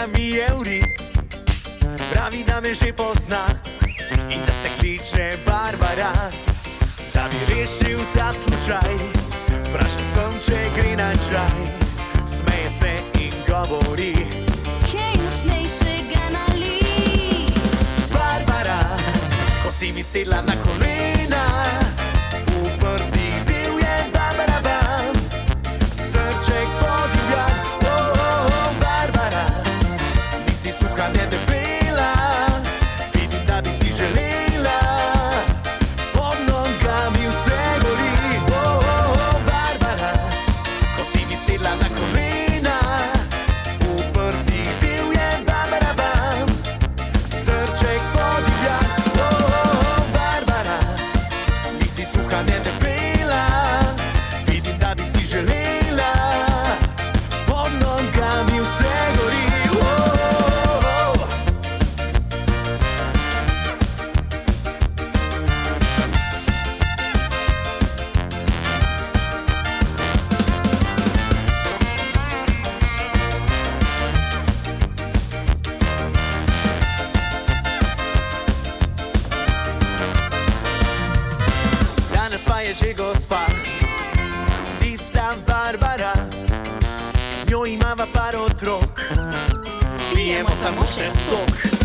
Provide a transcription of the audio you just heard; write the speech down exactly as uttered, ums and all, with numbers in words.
Povedala mi je urit, pravi, da me že pozna in da se kliče Barbara. Da bi rešil ta slučaj, vprašal sem, če gre na čaj. Smeje se in govori: kaj močnejšega nali. Barbara, ko si mi sedla na kolena, v prsi bil je Barbara bam, srček podivjan. Oh, oh, oh, Barbara, nisi suha, ne debela, vidim, da bi si želela, pod nogami vse gori. Oh, oh, oh, Barbara, ko si mi sedla na kolena, v prsi bil je Barbara bam, srček podivjan. Oh, oh, oh, Barbara, nisi suha, ne debela, vidim, da bi si želela, pod nogami vse gori. Oh, oh, oh. Danes pa je že gospa, tista Barbara, z njo imava par otrok, pijemo samo še sok.